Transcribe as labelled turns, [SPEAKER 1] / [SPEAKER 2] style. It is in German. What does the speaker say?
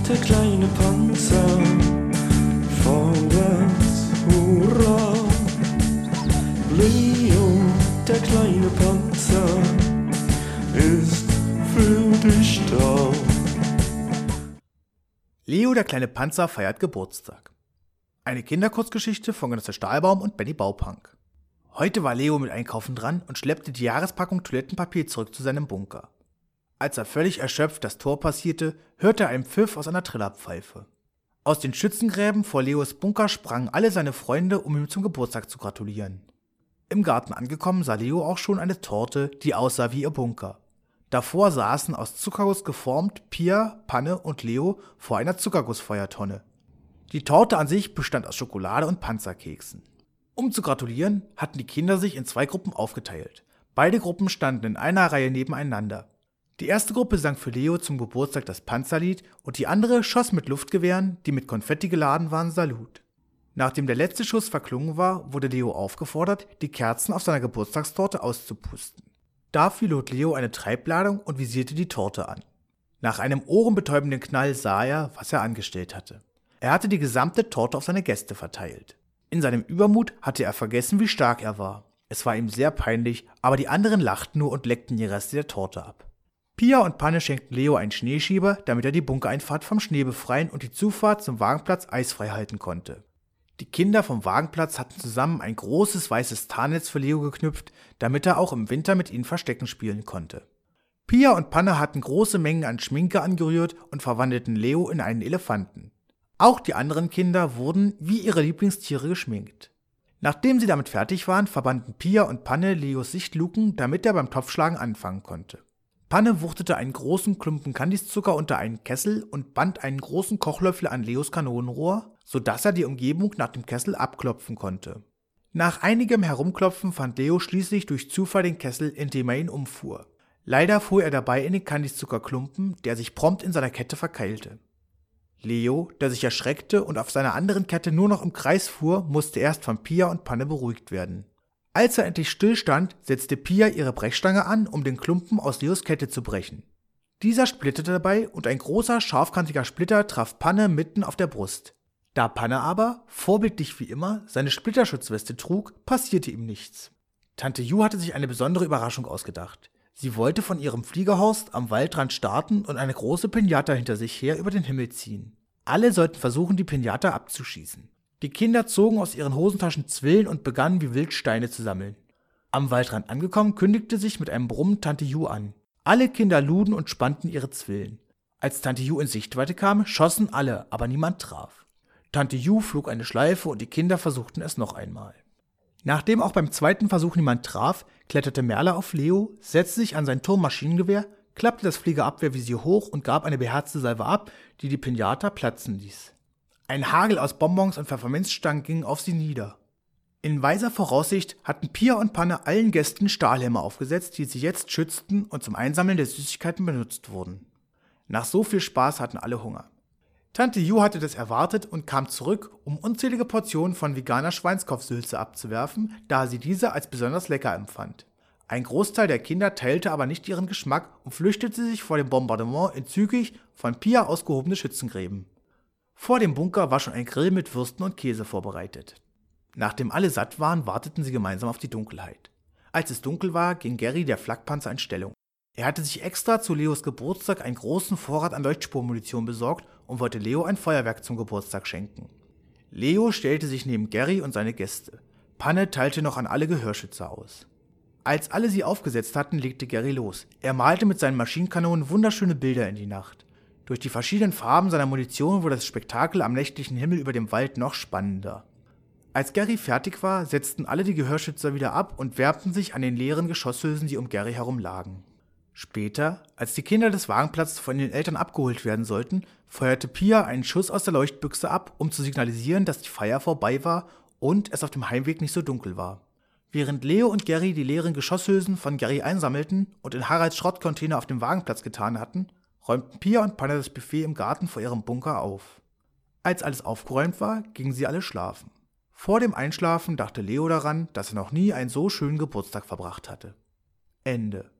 [SPEAKER 1] der kleine Panzer, vorwärts, hurra. Leo, der kleine Panzer, ist für dich da.
[SPEAKER 2] Leo, der kleine Panzer, feiert Geburtstag. Eine Kinderkurzgeschichte von Genosse Stahlbaum und Benny Baupunk. Heute war Leo mit Einkaufen dran und schleppte die Jahrespackung Toilettenpapier zurück zu seinem Bunker. Als er völlig erschöpft das Tor passierte, hörte er einen Pfiff aus einer Trillerpfeife. Aus den Schützengräben vor Leos Bunker sprangen alle seine Freunde, um ihm zum Geburtstag zu gratulieren. Im Garten angekommen sah Leo auch schon eine Torte, die aussah wie ihr Bunker. Davor saßen aus Zuckerguss geformt Pia, Panne und Leo vor einer Zuckergussfeuertonne. Die Torte an sich bestand aus Schokolade und Panzerkeksen. Um zu gratulieren, hatten die Kinder sich in 2 Gruppen aufgeteilt. Beide Gruppen standen in einer Reihe nebeneinander. Die erste Gruppe sang für Leo zum Geburtstag das Panzerlied und die andere schoss mit Luftgewehren, die mit Konfetti geladen waren, Salut. Nachdem der letzte Schuss verklungen war, wurde Leo aufgefordert, die Kerzen auf seiner Geburtstagstorte auszupusten. Dafür lud Leo eine Treibladung und visierte die Torte an. Nach einem ohrenbetäubenden Knall sah er, was er angestellt hatte. Er hatte die gesamte Torte auf seine Gäste verteilt. In seinem Übermut hatte er vergessen, wie stark er war. Es war ihm sehr peinlich, aber die anderen lachten nur und leckten die Reste der Torte ab. Pia und Panne schenkten Leo einen Schneeschieber, damit er die Bunkereinfahrt vom Schnee befreien und die Zufahrt zum Wagenplatz eisfrei halten konnte. Die Kinder vom Wagenplatz hatten zusammen ein großes weißes Tarnnetz für Leo geknüpft, damit er auch im Winter mit ihnen Verstecken spielen konnte. Pia und Panne hatten große Mengen an Schminke angerührt und verwandelten Leo in einen Elefanten. Auch die anderen Kinder wurden wie ihre Lieblingstiere geschminkt. Nachdem sie damit fertig waren, verbanden Pia und Panne Leos Sichtluken, damit er beim Topfschlagen anfangen konnte. Panne wuchtete einen großen Klumpen Kandiszucker unter einen Kessel und band einen großen Kochlöffel an Leos Kanonenrohr, sodass er die Umgebung nach dem Kessel abklopfen konnte. Nach einigem Herumklopfen fand Leo schließlich durch Zufall den Kessel, in dem er ihn umfuhr. Leider fuhr er dabei in den Kandiszuckerklumpen, der sich prompt in seiner Kette verkeilte. Leo, der sich erschreckte und auf seiner anderen Kette nur noch im Kreis fuhr, musste erst von Pia und Panne beruhigt werden. Als er endlich stillstand, setzte Pia ihre Brechstange an, um den Klumpen aus Leos Kette zu brechen. Dieser splitterte dabei und ein großer, scharfkantiger Splitter traf Panne mitten auf der Brust. Da Panne aber, vorbildlich wie immer, seine Splitterschutzweste trug, passierte ihm nichts. Tante Ju hatte sich eine besondere Überraschung ausgedacht. Sie wollte von ihrem Fliegerhorst am Waldrand starten und eine große Pinata hinter sich her über den Himmel ziehen. Alle sollten versuchen, die Pinata abzuschießen. Die Kinder zogen aus ihren Hosentaschen Zwillen und begannen wie wild Steine zu sammeln. Am Waldrand angekommen, kündigte sich mit einem Brummen Tante Ju an. Alle Kinder luden und spannten ihre Zwillen. Als Tante Ju in Sichtweite kam, schossen alle, aber niemand traf. Tante Ju flog eine Schleife und die Kinder versuchten es noch einmal. Nachdem auch beim zweiten Versuch niemand traf, kletterte Merle auf Leo, setzte sich an sein Turmmaschinengewehr, klappte das Fliegerabwehrvisier hoch und gab eine beherzte Salve ab, die die Pinata platzen ließ. Ein Hagel aus Bonbons und Pfefferminzstangen ging auf sie nieder. In weiser Voraussicht hatten Pia und Panne allen Gästen Stahlhelme aufgesetzt, die sie jetzt schützten und zum Einsammeln der Süßigkeiten benutzt wurden. Nach so viel Spaß hatten alle Hunger. Tante Ju hatte das erwartet und kam zurück, um unzählige Portionen von veganer Schweinskopfsülze abzuwerfen, da sie diese als besonders lecker empfand. Ein Großteil der Kinder teilte aber nicht ihren Geschmack und flüchtete sich vor dem Bombardement in zügig von Pia ausgehobene Schützengräben. Vor dem Bunker war schon ein Grill mit Würsten und Käse vorbereitet. Nachdem alle satt waren, warteten sie gemeinsam auf die Dunkelheit. Als es dunkel war, ging Gary, der Flakpanzer, in Stellung. Er hatte sich extra zu Leos Geburtstag einen großen Vorrat an Leuchtspurmunition besorgt und wollte Leo ein Feuerwerk zum Geburtstag schenken. Leo stellte sich neben Gary und seine Gäste. Panne teilte noch an alle Gehörschützer aus. Als alle sie aufgesetzt hatten, legte Gary los. Er malte mit seinen Maschinenkanonen wunderschöne Bilder in die Nacht. Durch die verschiedenen Farben seiner Munition wurde das Spektakel am nächtlichen Himmel über dem Wald noch spannender. Als Gary fertig war, setzten alle die Gehörschützer wieder ab und wärmten sich an den leeren Geschosshülsen, die um Gary herum lagen. Später, als die Kinder des Wagenplatzes von den Eltern abgeholt werden sollten, feuerte Pia einen Schuss aus der Leuchtbüchse ab, um zu signalisieren, dass die Feier vorbei war und es auf dem Heimweg nicht so dunkel war. Während Leo und Gary die leeren Geschosshülsen von Gary einsammelten und in Haralds Schrottcontainer auf dem Wagenplatz getan hatten, räumten Pia und Panne das Buffet im Garten vor ihrem Bunker auf. Als alles aufgeräumt war, gingen sie alle schlafen. Vor dem Einschlafen dachte Leo daran, dass er noch nie einen so schönen Geburtstag verbracht hatte. Ende.